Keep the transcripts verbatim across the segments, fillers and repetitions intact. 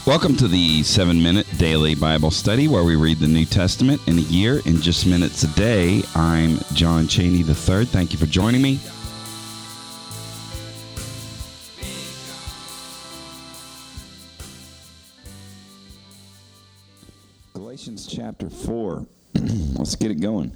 Welcome to the seven-minute daily Bible study where we read the New Testament in a year in just minutes a day. I'm John Cheney the third. Thank you for joining me. Galatians chapter four. Let's get it going.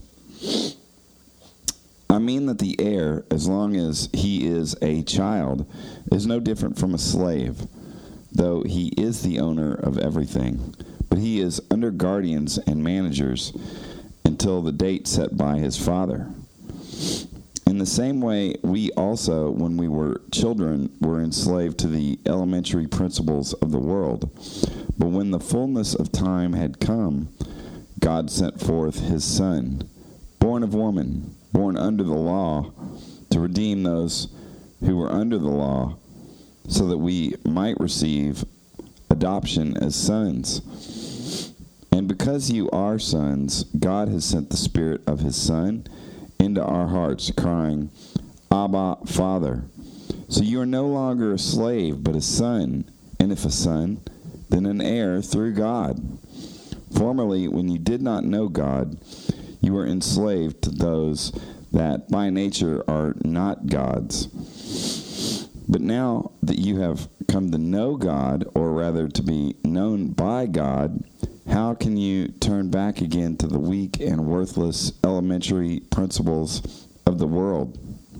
I mean that the heir, as long as he is a child, is no different from a slave, though he is the owner of everything. But he is under guardians and managers until the date set by his father. In the same way, we also, when we were children, were enslaved to the elementary principles of the world. But when the fullness of time had come, God sent forth his Son, born of woman, born under the law, to redeem those who were under the law, so that we might receive adoption as sons. And because you are sons, God has sent the Spirit of his Son into our hearts, crying, Abba, Father. So you are no longer a slave, but a son, and if a son, then an heir through God. Formerly, when you did not know God, you were enslaved to those that by nature are not God's. But now that you have come to know God, or rather to be known by God, how can you turn back again to the weak and worthless elementary principles of the world,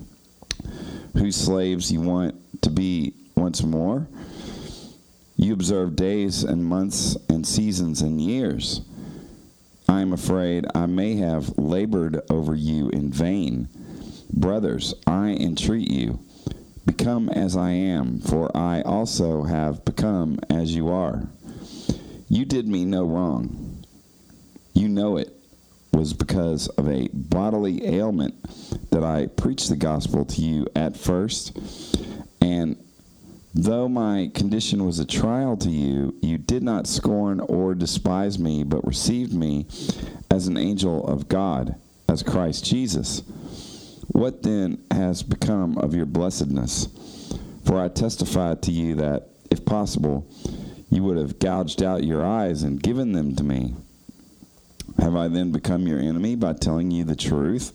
whose slaves you want to be once more? You observe days and months and seasons and years. I am afraid I may have labored over you in vain. Brothers, I entreat you, become as I am, for I also have become as you are. You did me no wrong. You know it was because of a bodily ailment that I preached the gospel to you at first, and though my condition was a trial to you, you did not scorn or despise me, but received me as an angel of God, as Christ Jesus. What then has become of your blessedness? For I testify to you that, if possible, you would have gouged out your eyes and given them to me. Have I then become your enemy by telling you the truth?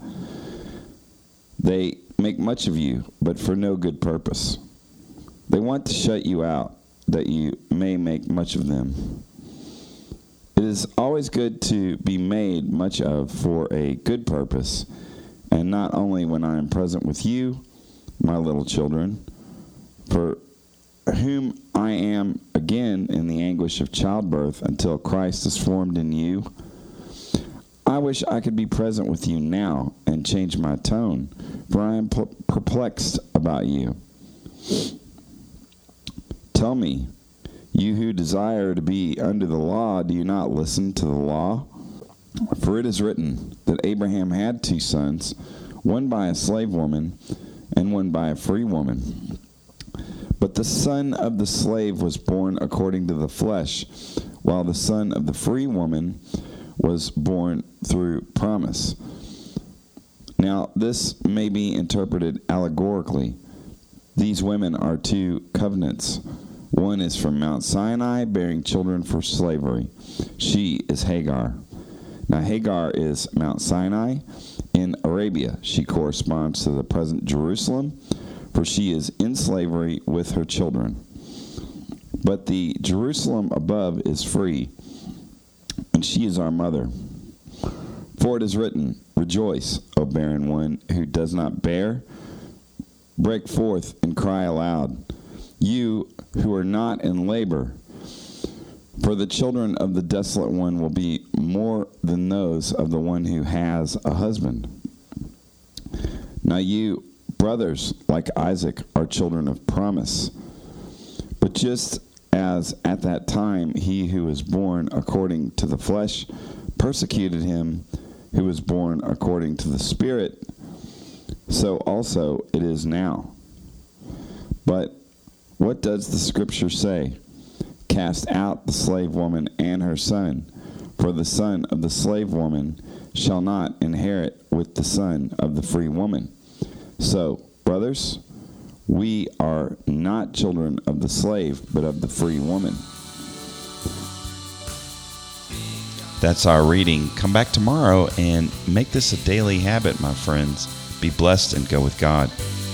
They make much of you, but for no good purpose. They want to shut you out, that you may make much of them. It is always good to be made much of for a good purpose, and not only when I am present with you, my little children, for whom I am again in the anguish of childbirth until Christ is formed in you. I wish I could be present with you now and change my tone, for I am perplexed about you. Tell me, you who desire to be under the law, do you not listen to the law? For it is written that Abraham had two sons, one by a slave woman and one by a free woman. But the son of the slave was born according to the flesh, while the son of the free woman was born through promise. Now, this may be interpreted allegorically. These women are two covenants. One is from Mount Sinai, bearing children for slavery. She is Hagar. Now, Hagar is Mount Sinai in Arabia. She corresponds to the present Jerusalem, for she is in slavery with her children. But the Jerusalem above is free, and she is our mother. For it is written, Rejoice, O barren one who does not bear. Break forth and cry aloud, you who are not in labor. For the children of the desolate one will be more than those of the one who has a husband. Now you, brothers, like Isaac, are children of promise. But just as at that time he who was born according to the flesh persecuted him who was born according to the Spirit, so also it is now. But what does the Scripture say? Cast out the slave woman and her son, for the son of the slave woman shall not inherit with the son of the free woman. So, brothers, we are not children of the slave, but of the free woman. That's our reading. Come back tomorrow and make this a daily habit, my friends. Be blessed and go with God.